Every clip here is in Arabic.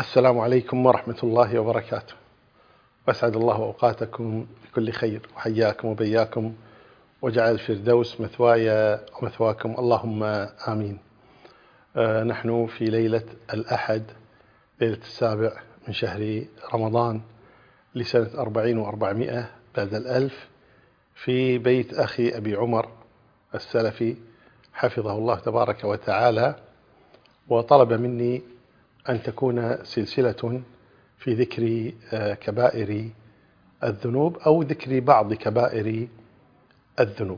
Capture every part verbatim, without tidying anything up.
السلام عليكم ورحمة الله وبركاته. وأسعد الله أوقاتكم بكل خير، وحياكم وبياكم، وجعل الفردوس مثواي ومثواكم، اللهم آمين. آه نحن في ليلة الأحد، ليلة السابع من شهر رمضان لسنة أربعين وأربعمائة بعد الألف، في بيت أخي أبي عمر السلفي حفظه الله تبارك وتعالى، وطلب مني أن تكون سلسلة في ذكر كبائر الذنوب أو ذكر بعض كبائر الذنوب.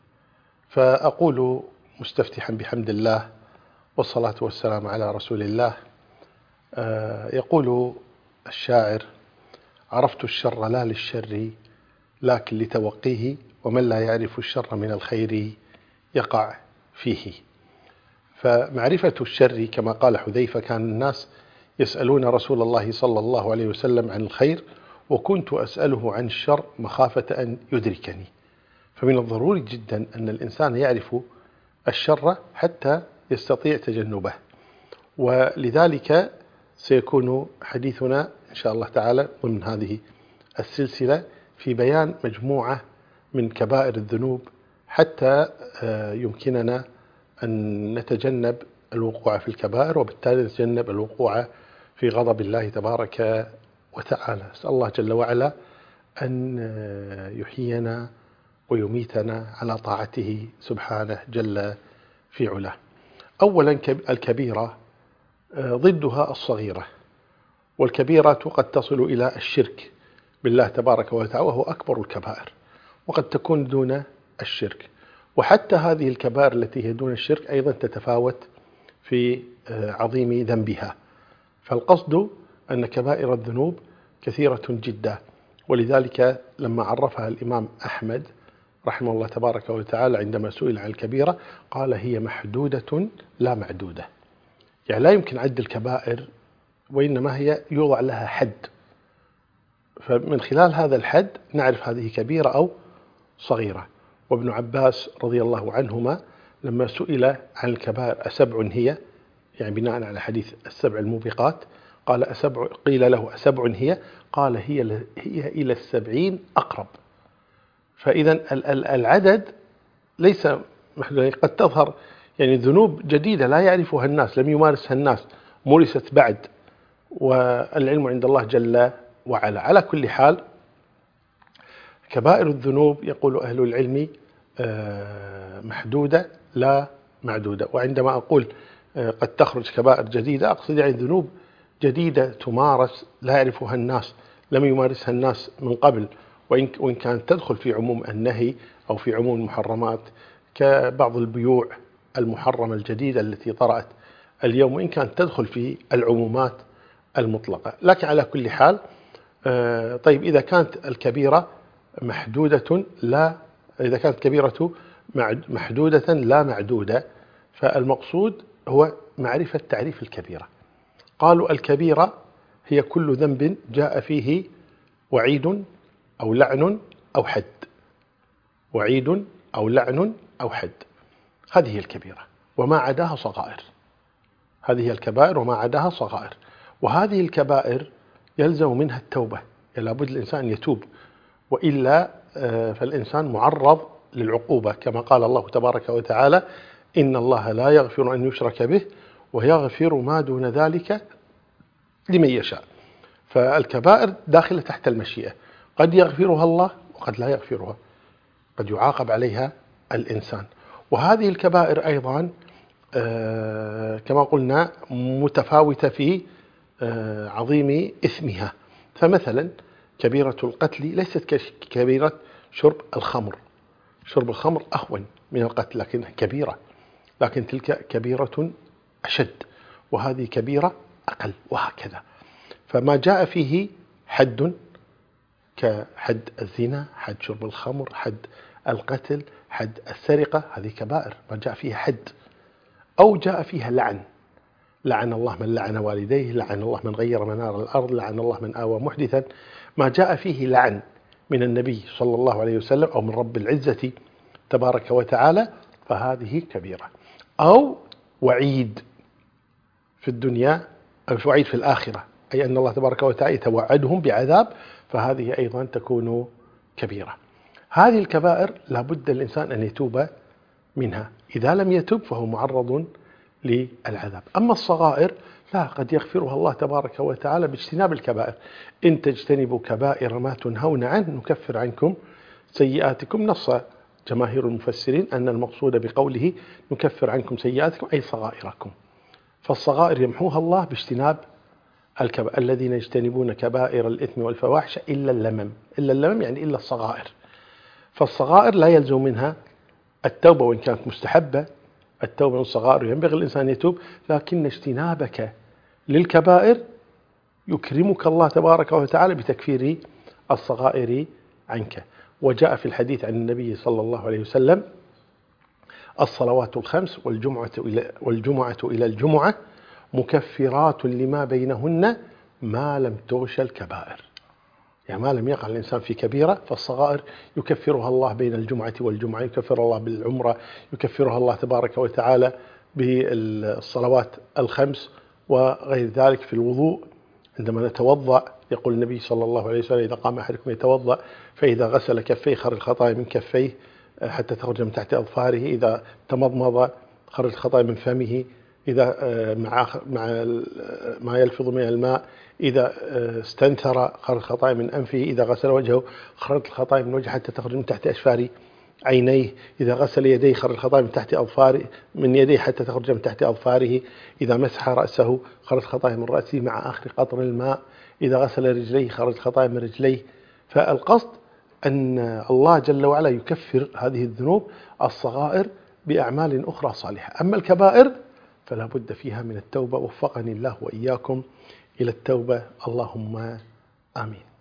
فأقول مستفتحا بحمد الله والصلاة والسلام على رسول الله. يقول الشاعر: عرفت الشر لا للشر لكن لتوقيه، ومن لا يعرف الشر من الخير يقع فيه. فمعرفة الشر كما قال حذيفة: كان الناس يسألون رسول الله صلى الله عليه وسلم عن الخير، وكنت أسأله عن الشر مخافة أن يدركني. فمن الضروري جدا أن الإنسان يعرف الشر حتى يستطيع تجنبه، ولذلك سيكون حديثنا إن شاء الله تعالى ضمن هذه السلسلة في بيان مجموعة من كبائر الذنوب حتى يمكننا أن نتجنب الوقوع في الكبائر، وبالتالي نتجنب الوقوع في غضب الله تبارك وتعالى. أسأل الله جل وعلا أن يحيينا ويميتنا على طاعته سبحانه جل في علاه. أولا، الكبيرة ضدها الصغيرة، والكبيرة قد تصل إلى الشرك بالله تبارك وتعالى، وهو أكبر الكبائر، وقد تكون دون الشرك. وحتى هذه الكبائر التي هي دون الشرك أيضا تتفاوت في عظيم ذنبها. فالقصد أن كبائر الذنوب كثيرة جدا، ولذلك لما عرفها الإمام أحمد رحمه الله تبارك وتعالى عندما سئل عن الكبيرة قال: هي محدودة لا معدودة. يعني لا يمكن عد الكبائر، وإنما هي يوضع لها حد، فمن خلال هذا الحد نعرف هذه كبيرة أو صغيرة. وابن عباس رضي الله عنهما لما سئل عن الكبائر: أسبع هي؟ يعني بناء على حديث السبع الموبقات، قال: أسبع. قيل له: أسبع هي؟ قال: هي هي إلى السبعين أقرب. فإذا العدد ليس محدود. قد تظهر يعني ذنوب جديدة لا يعرفها الناس، لم يمارسها الناس، مورست بعد، والعلم عند الله جل وعلا. على كل حال، كبائر الذنوب يقول أهل العلم محدودة لا معدودة. وعندما أقول قد تخرج كبائر جديدة، أقصد يعني ذنوب جديدة تمارس لا يعرفها الناس، لم يمارسها الناس من قبل، وإن كانت تدخل في عموم النهي أو في عموم المحرمات، كبعض البيوع المحرمة الجديدة التي طرأت اليوم، وإن كانت تدخل في العمومات المطلقة. لكن على كل حال، طيب إذا كانت الكبيرة محدودة لا إذا كانت كبيرة محدودة لا معدودة، فالمقصود هو معرفة تعريف الكبيرة. قالوا: الكبيرة هي كل ذنب جاء فيه وعيد أو لعن أو حد. وعيد أو لعن أو حد، هذه هي الكبيرة، وما عداها صغائر. هذه هي الكبائر وما عداها صغائر. وهذه الكبائر يلزم منها التوبة، لابد الإنسان يتوب، وإلا فالإنسان معرض للعقوبة، كما قال الله تبارك وتعالى: إن الله لا يغفر أن يشرك به ويغفر ما دون ذلك لمن يشاء. فالكبائر داخلة تحت المشيئة، قد يغفرها الله وقد لا يغفرها، قد يعاقب عليها الإنسان. وهذه الكبائر أيضا كما قلنا متفاوتة في عظيم إثمها. فمثلا كبيرة القتل ليست ككبيرة شرب الخمر. شرب الخمر أهون من القتل لكنها كبيرة، لكن تلك كبيرة أشد، وهذه كبيرة أقل، وهكذا. فما جاء فيه حد كحد الزنا، حد شرب الخمر، حد القتل، حد السرقة، هذه كبائر ما جاء فيها حد. أو جاء فيها لعن: لعن الله من لعن والديه، لعن الله من غير منار الأرض، لعن الله من آوى محدثا. ما جاء فيه لعن من النبي صلى الله عليه وسلم أو من رب العزة تبارك وتعالى، فهذه كبيرة. أو وعيد في الدنيا، أو وعيد في الآخرة، أي أن الله تبارك وتعالى يتوعدهم بعذاب، فهذه أيضا تكون كبيرة. هذه الكبائر لابد الإنسان أن يتوب منها، إذا لم يتب فهو معرض للعذاب. أما الصغائر لا، قد يغفرها الله تبارك وتعالى باجتناب الكبائر. إن تجتنبوا كبائر ما تنهون عنه نكفر عنكم سيئاتكم. نص جماهير المفسرين أن المقصود بقوله نكفر عنكم سيئاتكم أي صغائركم، فالصغائر يمحوها الله باجتناب الكبائر. الذين يجتنبون كبائر الإثم والفواحش إلا اللمم، إلا اللمم يعني إلا الصغائر. فالصغائر لا يلزم منها التوبة وإن كانت مستحبة، التوبة من الصغائر ينبغي الإنسان يتوب، لكن اجتنابك للكبائر يكرمك الله تبارك وتعالى بتكفير الصغائر عنك. وجاء في الحديث عن النبي صلى الله عليه وسلم الصلوات الخمس والجمعة إلى, والجمعة إلى الجمعة مكفرات لما بينهن ما لم تغش الكبائر، يعني ما لم يقع الإنسان في كبيرة، فالصغائر يكفرها الله بين الجمعة والجمعة، يكفر الله بالعمرة، يكفرها الله تبارك وتعالى بالصلوات الخمس وغير ذلك. في الوضوء عندما نتوضأ يقول النبي صلى الله عليه وسلم إذا قام أحدكم يتوضأ فإذا غسل كفيه خرج الخطايا من كفيه حتى تخرج من تحت أظفاره، إذا تمضمض خرج الخطايا من فمه، إذا مع مع ما يلفظ من الماء، إذا استنثر خرج الخطايا من أنفه، إذا غسل وجهه خرج الخطايا من وجهه حتى تخرج من تحت أشفار عينيه، إذا غسل يديه خرج الخطايا من تحت أظفاره من يديه حتى تخرج من تحت أظفاره، إذا مسح رأسه خرج الخطايا من رأسه مع آخر قطر الماء، إذا غسل رجليه خرج الخطايا من رجليه. فالقصد أن الله جل وعلا يكفر هذه الذنوب الصغائر بأعمال أخرى صالحة. أما الكبائر فلا بد فيها من التوبة، وفقني الله وإياكم إلى التوبة، اللهم آمين.